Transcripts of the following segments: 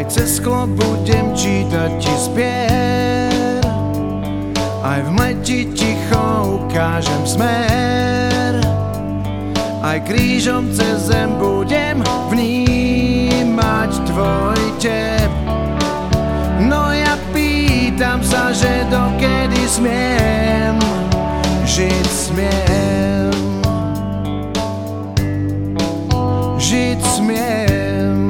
Aj cez sklo budem čítať ti spier, aj v mleti ticho ukážem smer, aj krížom cez zem budem vnímať tvoj tep. No ja pýtam sa, že dokedy smiem žiť, smiem žiť, smiem.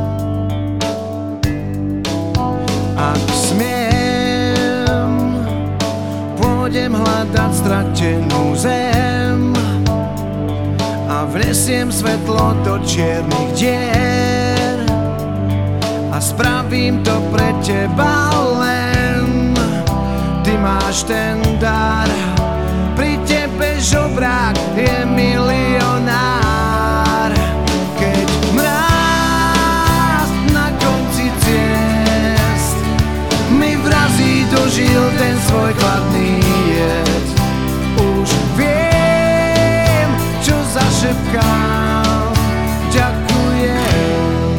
Ak smiem, pôjdem hľadať stratenú zem a vnesiem svetlo do čiernych dier a spravím to pre teba len. Ty máš ten dar, pri tebe žobrák je milionár. Keď mráz na konci ciest mi vrazí do žil ten svoj chladný jed, už viem, čo zašepkám, ďakujem.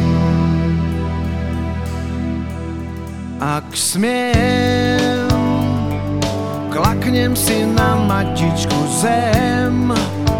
Ak smiem, klaknem si na matičku zem.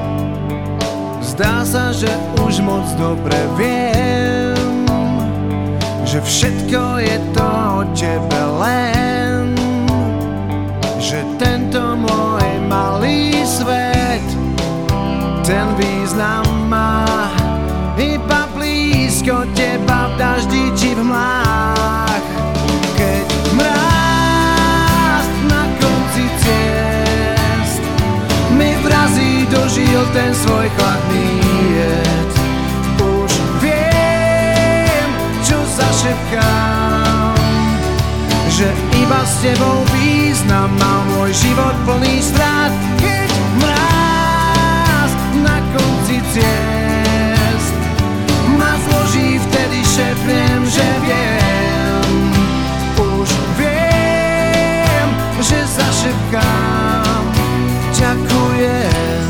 Zdá sa, že už moc dobre viem, že všetko je to o tebe len, že tento môj malý svet ten význam má iba blízko teba v daždi či v mlách. Keď mráz na konci ciest mi vrazí do žil ten svoj chladný jed, už viem, čo zašepkám, že iba s tebou význam má môj život plný strát. Keď mráz na konci ciest ma zloží, vtedy šepnem, že viem, už viem, že zašepkám, ďakujem.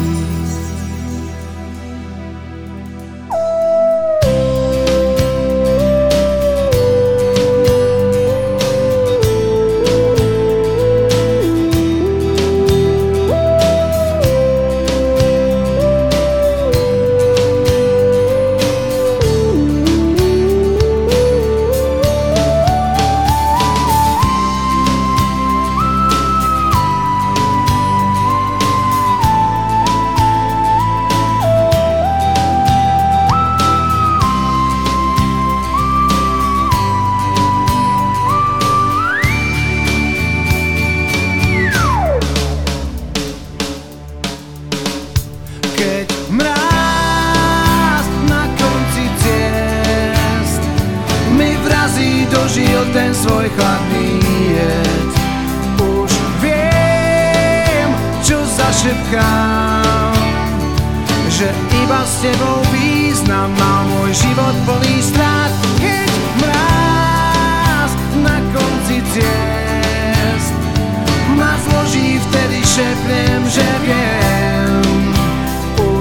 Keď mráz na konci ciest mi vrazí do žil ten svoj chladný jed, už viem, čo zašepkám, že iba s tebou význam má môj život plný strát. Keď mráz na konci ciest ma zloží, vtedy šepnem, že viem,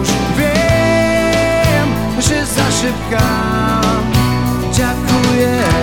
že zašepkám, ďakujem.